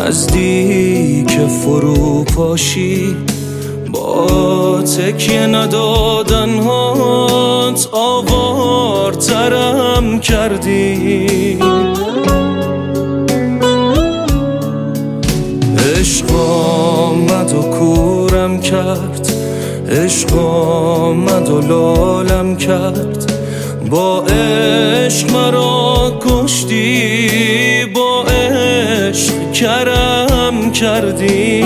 نزدیک فرو پاشی، با تکیه ندادن هات آوارترم کردی. عشق آمد و کورم کرد، عشق آمد و لالم کرد، با عشق مرا کشتی، با عشق کرم کردی.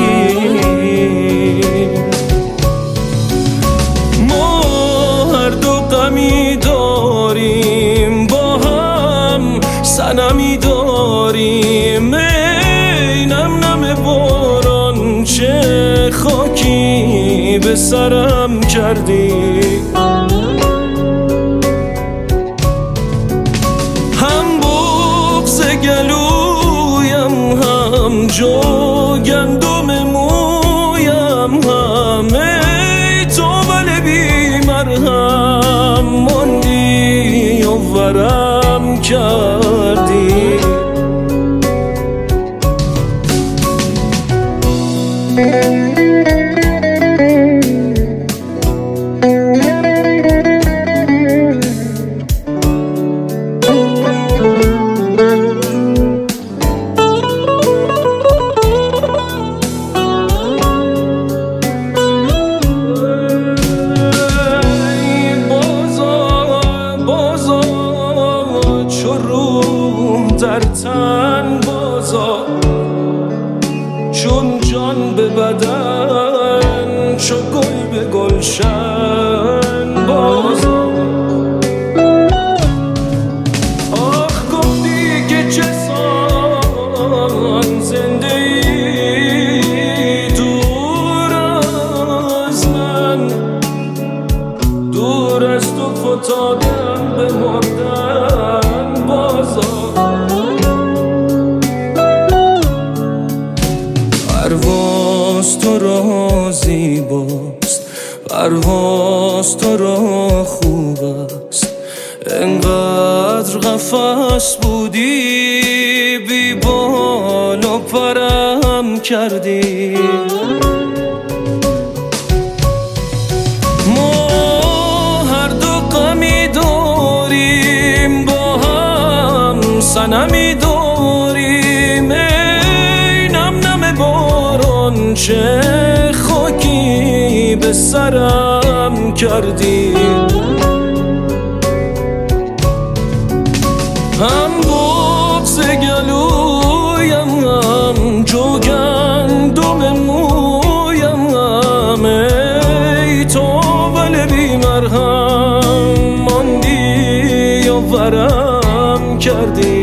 ما هر دو غمی داریم، با هم صنمی داریم. ای نم نم باران چه خاکی به سرم کردی. هم بغض گلویم، هم جو گندم مویم، همه تو ولی بی مرهم ماندی و ورم کردی. در تن بازا چون جان به بدن، چو گل به گلشن بازا. آخ گفتی که چه سان زنده ای دور از من، دور از تو فتادم به مردن بازا. پرواز تو را زیباست، پرواز تو را خوب است، انقدر قفس بودی بی بال و پرم کردی. ما هر دو غمی داریم، با هم صنمی داریم. چه خاکی به سرم کردی. هم بغض گلویم، هم جو گندم مویم، هم ای تو ولی بی مرهم ماندی و ورم کردی.